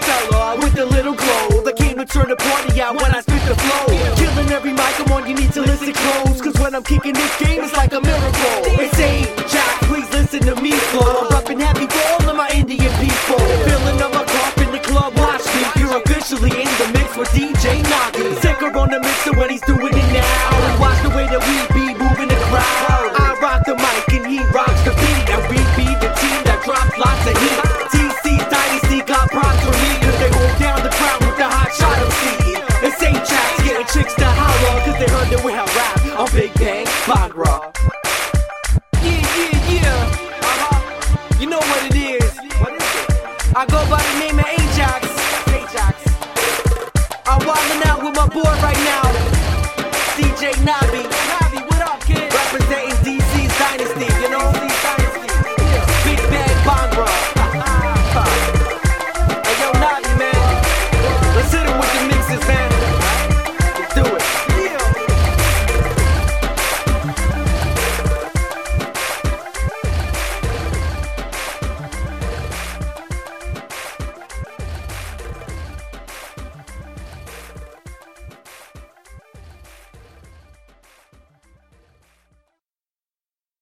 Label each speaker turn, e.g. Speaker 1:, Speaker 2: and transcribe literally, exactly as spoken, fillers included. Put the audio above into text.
Speaker 1: fella with a little glow that came to turn the party out when I spit the flow. Killing every mic I'm on, you need to listen close, cause when I'm kicking this game it's like a miracle.